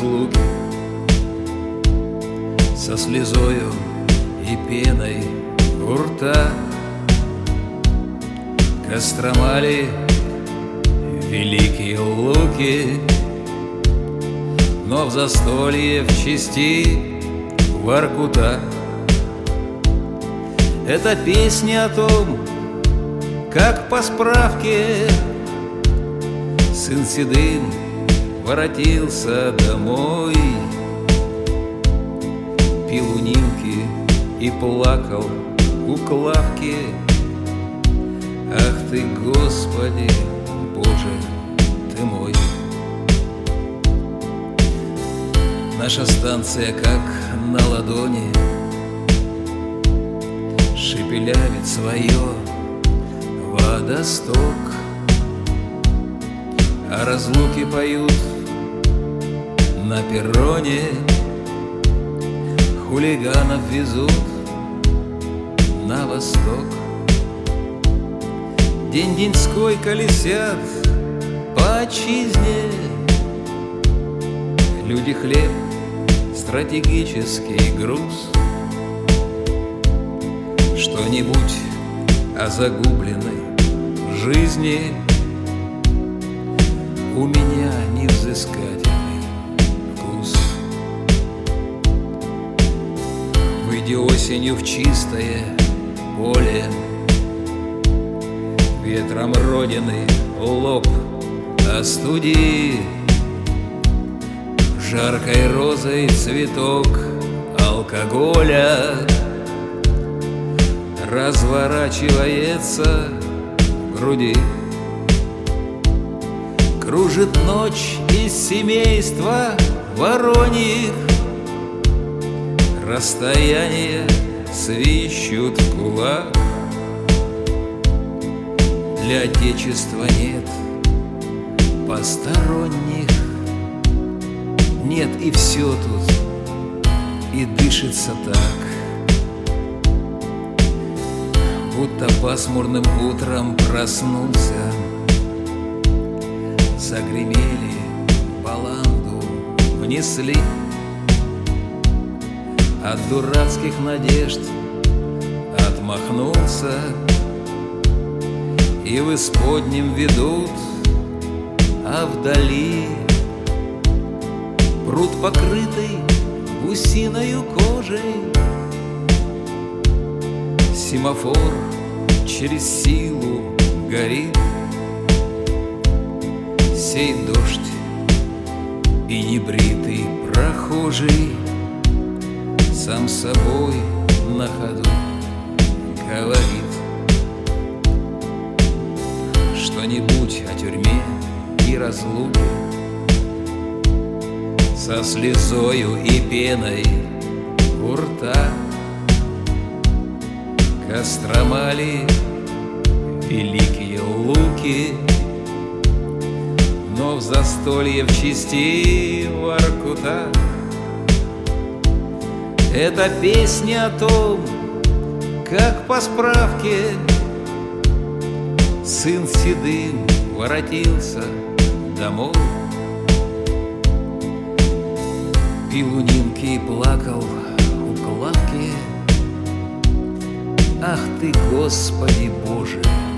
разлуки, со слезою и пеной у рта. Костромали великие луки, но в застолье в чести Воркута. Это песня о том, как по справке сын седым воротился домой, пил у Нинки и плакал у Клавки. Ах ты, Господи, Боже ты мой! Наша станция как на ладони шепелявит свое водосток, а разлуки поют на перроне, хулиганов везут на восток. День-деньской колесят по отчизне, люди хлеб, стратегический груз. Что-нибудь о загубленной жизни у меня невзыскательный вкус. Выйди осенью в чистое поле, ветром родины лоб остуди, жаркой розой цветок алкоголя разворачивается в груди. Кружит ночь из семейства вороньих, расстояние свищут в кулак. Для отечества нет посторонних, нет, и все тут, и дышится так, будто пасмурным утром проснулся. Загремели, баланду внесли, от дурацких надежд отмахнулся, и в исподнем ведут, а вдали пруд, покрытый гусиною кожей. Семафор через силу горит, сей дождь и небритый прохожий сам собой на ходу говорит что-нибудь о тюрьме и разлуке, со слезою и пеной у рта. Костромали великие луки, но в застолье в чести Воркута. Это песня о том, как по справке сын седым воротился домой, пил у Нинки и плакал у Клавки. Ах ты, Господи Боже!